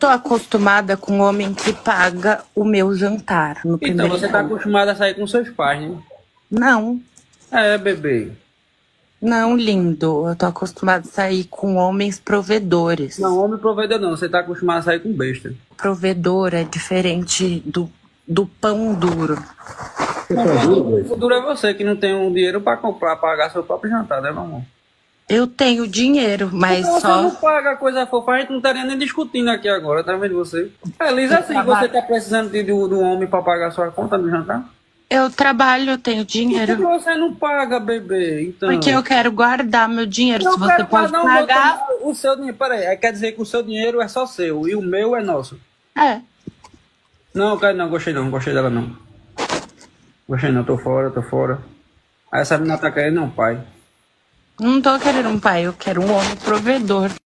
Tô acostumada com um homem que paga o meu jantar no Então primeiro você tá encontro. acostumado a sair com seus pais, né? Não, É, bebê. não, lindo. Eu tô acostumada a sair com homens Não, provedores. homem provedor não. Você tá acostumado a sair com besta. Provedor é diferente do pão duro. O duro é você que não tem um dinheiro pra comprar, pagar seu próprio jantar, né, meu amor? Eu tenho dinheiro, Porque mas você só não paga coisa fofa, a gente não estaria nem discutindo aqui agora, tá vendo você? Feliz eu assim, você trabalho. tá precisando do homem pra pagar sua conta do jantar? Eu trabalho, eu tenho Por que dinheiro. você não paga, bebê? Porque Então. eu quero guardar meu dinheiro. Se Eu você quero pode guardar o meu também. pagar, O seu dinheiro. Peraí, quer dizer que o seu dinheiro é só seu e o meu é nosso. é. Não, quero não, gostei dela não. Gostei não, tô fora, tô fora. Aí essa menina tá querendo um pai. Não tô querendo um pai, eu quero um homem provedor.